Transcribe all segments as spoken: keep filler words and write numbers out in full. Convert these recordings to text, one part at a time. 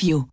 l'interview.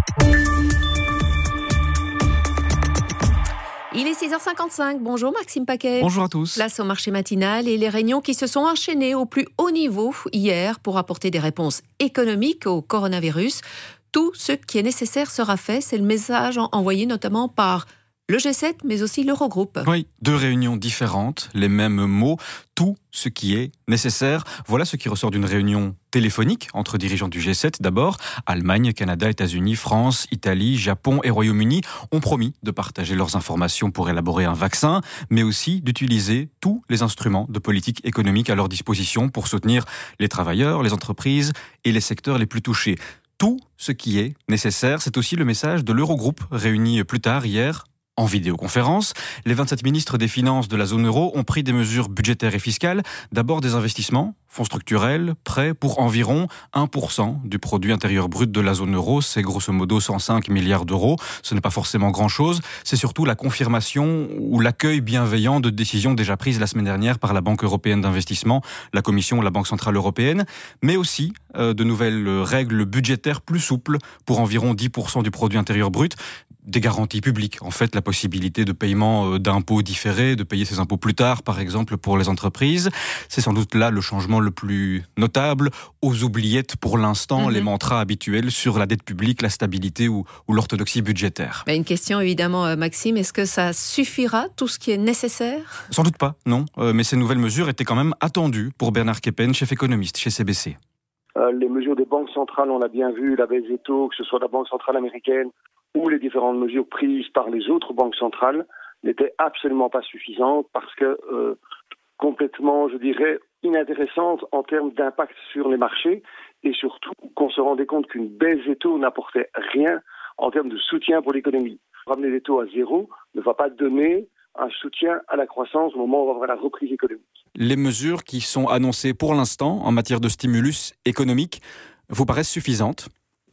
Il est six heures cinquante-cinq. Bonjour Maxime Paquet. Bonjour à tous. Place au marché matinal et les réunions qui se sont enchaînées au plus haut niveau hier pour apporter des réponses économiques au coronavirus. Tout ce qui est nécessaire sera fait. C'est le message envoyé notamment par le G sept, mais aussi l'Eurogroupe. Oui, deux réunions différentes, les mêmes mots, tout ce qui est nécessaire. Voilà ce qui ressort d'une réunion téléphonique entre dirigeants du G sept d'abord. Allemagne, Canada, États-Unis, France, Italie, Japon et Royaume-Uni ont promis de partager leurs informations pour élaborer un vaccin, mais aussi d'utiliser tous les instruments de politique économique à leur disposition pour soutenir les travailleurs, les entreprises et les secteurs les plus touchés. Tout ce qui est nécessaire, c'est aussi le message de l'Eurogroupe réuni plus tard hier en vidéoconférence. Les vingt-sept ministres des Finances de la zone euro ont pris des mesures budgétaires et fiscales. D'abord des investissements, fonds structurels, prêts pour environ un pour cent du produit intérieur brut de la zone euro. C'est grosso modo cent cinq milliards d'euros. Ce n'est pas forcément grand-chose. C'est surtout la confirmation ou l'accueil bienveillant de décisions déjà prises la semaine dernière par la Banque européenne d'investissement, la Commission, la Banque centrale européenne, mais aussi euh, de nouvelles règles budgétaires plus souples pour environ dix pour cent du produit intérieur brut. Des garanties publiques, en fait, la possibilité de paiement d'impôts différés, de payer ses impôts plus tard, par exemple, pour les entreprises. C'est sans doute là le changement le plus notable. Aux oubliettes, pour l'instant, mm-hmm. les mantras habituels sur la dette publique, la stabilité ou, ou l'orthodoxie budgétaire. Une question, évidemment, Maxime, est-ce que ça suffira, tout ce qui est nécessaire ? Sans doute pas, non. Euh, mais ces nouvelles mesures étaient quand même attendues pour Bernard Keppen, chef économiste chez C B C. Euh, les mesures des banques centrales, on l'a bien vu, la baisse des taux, que ce soit la Banque centrale américaine ou les différentes mesures prises par les autres banques centrales, n'étaient absolument pas suffisantes parce que euh, complètement, je dirais, inintéressantes en termes d'impact sur les marchés et surtout qu'on se rendait compte qu'une baisse des taux n'apportait rien en termes de soutien pour l'économie. Ramener les taux à zéro ne va pas donner un soutien à la croissance au moment où on va avoir la reprise économique. Les mesures qui sont annoncées pour l'instant en matière de stimulus économique vous paraissent suffisantes ?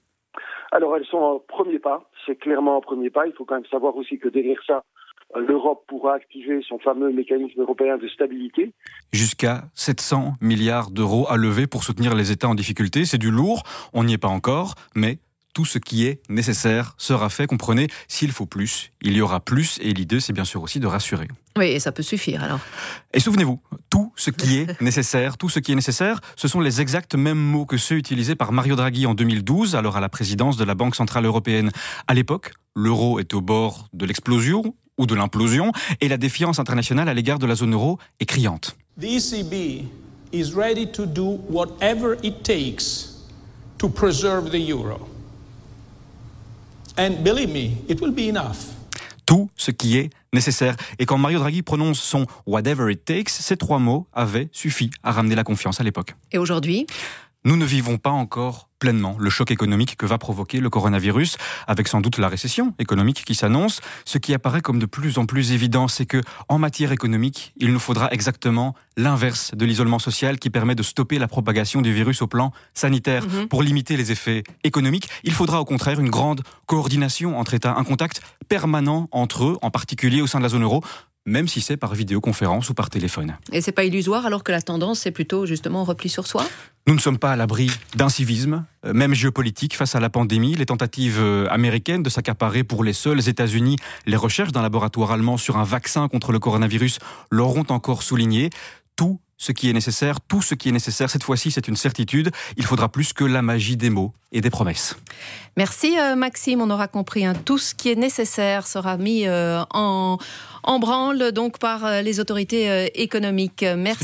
Alors elles sont un premier pas, c'est clairement un premier pas. Il faut quand même savoir aussi que derrière ça, l'Europe pourra activer son fameux mécanisme européen de stabilité. Jusqu'à sept cents milliards d'euros à lever pour soutenir les États en difficulté. C'est du lourd, on n'y est pas encore, mais tout ce qui est nécessaire sera fait. Comprenez, s'il faut plus, il y aura plus. Et l'idée, c'est bien sûr aussi de rassurer. Oui, et ça peut suffire alors. Et souvenez-vous, tout ce qui est nécessaire, tout ce qui est nécessaire, ce sont les exacts mêmes mots que ceux utilisés par Mario Draghi en deux mille douze, alors à la présidence de la Banque centrale européenne. À l'époque, l'euro est au bord de l'explosion ou de l'implosion, et la défiance internationale à l'égard de la zone euro est criante. The E C B is ready to do whatever it takes to preserve the euro. And believe me, it will be enough. Tout ce qui est nécessaire. Et quand Mario Draghi prononce son « whatever it takes », ces trois mots avaient suffi à ramener la confiance à l'époque. Et aujourd'hui ? Nous ne vivons pas encore pleinement le choc économique que va provoquer le coronavirus, avec sans doute la récession économique qui s'annonce. Ce qui apparaît comme de plus en plus évident, c'est que, en matière économique, il nous faudra exactement l'inverse de l'isolement social qui permet de stopper la propagation du virus au plan sanitaire. Mmh. Pour limiter les effets économiques, il faudra au contraire une grande coordination entre États, un contact permanent entre eux, en particulier au sein de la zone euro, même si c'est par vidéoconférence ou par téléphone. Et c'est pas illusoire alors que la tendance c'est plutôt justement repli sur soi ? Nous ne sommes pas à l'abri d'un civisme, même géopolitique, face à la pandémie. Les tentatives américaines de s'accaparer pour les seuls États-Unis les recherches d'un laboratoire allemand sur un vaccin contre le coronavirus l'auront encore souligné. Tout ce qui est nécessaire, tout ce qui est nécessaire, cette fois-ci c'est une certitude, il faudra plus que la magie des mots et des promesses. Merci euh, Maxime, on aura compris, hein, tout ce qui est nécessaire sera mis euh, en, en branle donc par euh, les autorités euh, économiques. Merci.